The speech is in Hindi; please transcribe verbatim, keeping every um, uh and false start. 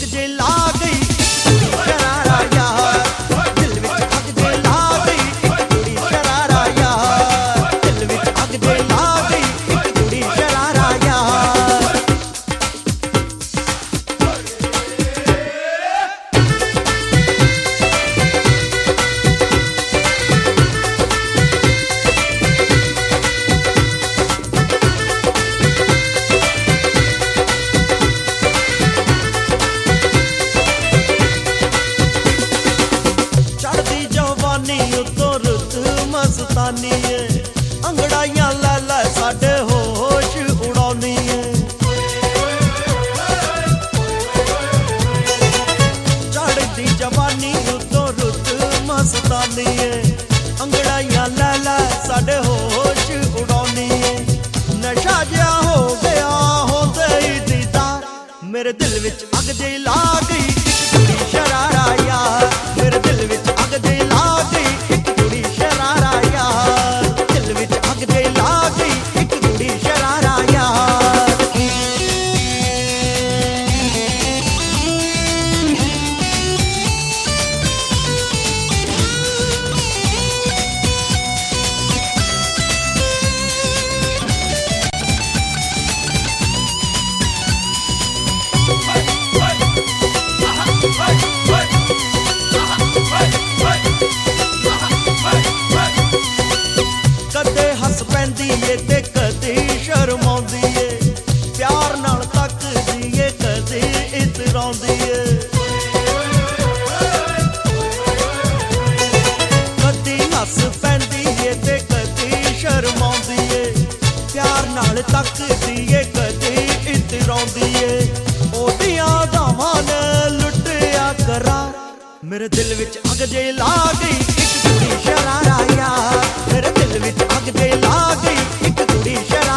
जे ला गई शरारा यार, दिल विच अग जे ला गई एक कुड़ी शरारा यार, दिल विच अग जे ला गई एक कुड़ी शरारा यार। चढ़दी जवानी उतो रुत मस्तानी है, अंगड़ाइयां लै लै साडे होश उड़ाउनी है। चढ़दी जवानी उतो रुत मस्तानी है, अंगड़ाइयां लै लै साडे होश उड़ाउनी है। नशा जिहा हो गया होंदे ही दीदार, मेरे दिल विच अग जे ला गई एक कुड़ी शरारा यार, मेरे दिल विच अग जे ला गई एक कुड़ी शरारा यार, दिल विच अग जे ला गई एक कुड़ी शरारा यार। कदे हस पैंदी ए ते कदे शर्माउंदी ए, प्यार नाल तकदी ए कदे इतराउंदी ए। कदे हस पैंदी ए ते कदे शर्माउंदी ए, प्यार नाल तकदी ए कदे इतराउंदी ए। ओदियां दावां ने लुटिया करार, मेरे दिल विच अग जे ला गई एक कुड़ी शरारा यार, मेरे दिल विच अग जे ला गई एक कुड़ी शरारा।